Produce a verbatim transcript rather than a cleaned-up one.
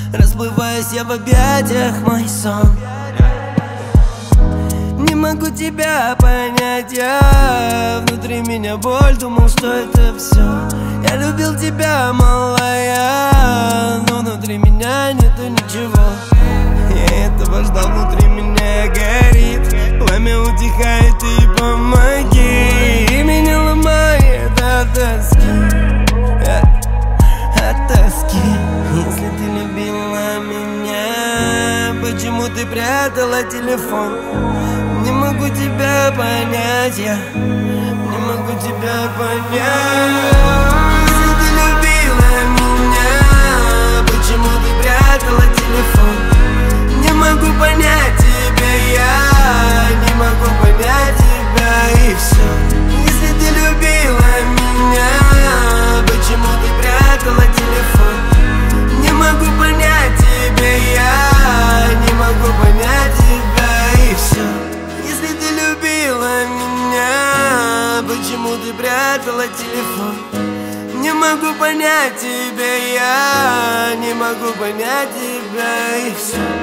Расплываюсь я в объятиях, мой сон. Не могу тебя понять, я внутри меня боль, думал, что это все. Я любил тебя, малая, но внутри меня нету ничего. Я этого ждал, внутри меня горит, пламя утихает, и помоги. И меня ломает от тоски, от тоски. Если ты любила меня, почему ты прятала телефон? Не могу тебя понять, я не могу тебя понять. Если ты любила меня, почему ты прятала телефон? Не могу понять тебя, я не могу понять тебя, и все. Если ты любила меня, почему ты прятала телефон? Не могу понять тебя, я не могу понять тебя, и все. Если ты любила меня, почему ты прятала телефон? Не могу понять тебя, я не могу понять тебя, и все.